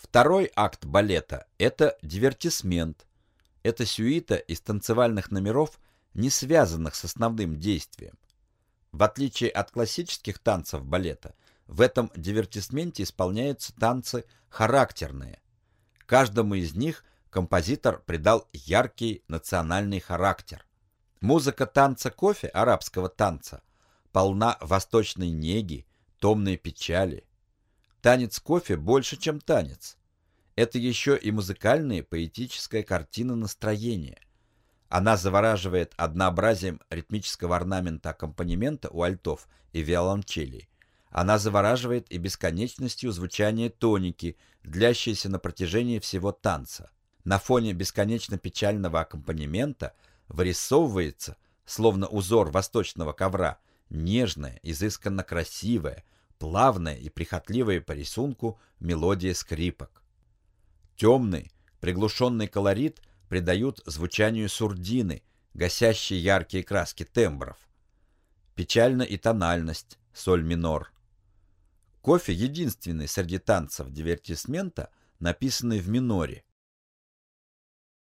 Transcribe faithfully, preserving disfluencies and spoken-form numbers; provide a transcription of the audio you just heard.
Второй акт балета – это дивертисмент. Это сюита из танцевальных номеров, не связанных с основным действием. В отличие от классических танцев балета, в этом дивертисменте исполняются танцы характерные. Каждому из них композитор придал яркий национальный характер. Музыка танца кофе, арабского танца, полна восточной неги, томной печали. Танец кофе больше, чем танец. Это еще и музыкальная поэтическая картина настроения. Она завораживает однообразием ритмического орнамента аккомпанемента у альтов и виолончелей. Она завораживает и бесконечностью звучания тоники, длящейся на протяжении всего танца. На фоне бесконечно печального аккомпанемента вырисовывается, словно узор восточного ковра, нежная, изысканно красивая, плавная и прихотливая по рисунку мелодия скрипок. Темный, приглушенный колорит придают звучанию сурдины, гасящие яркие краски тембров. Печальна и тональность, соль минор. Кофе единственный среди танцев дивертисмента, написанный в миноре.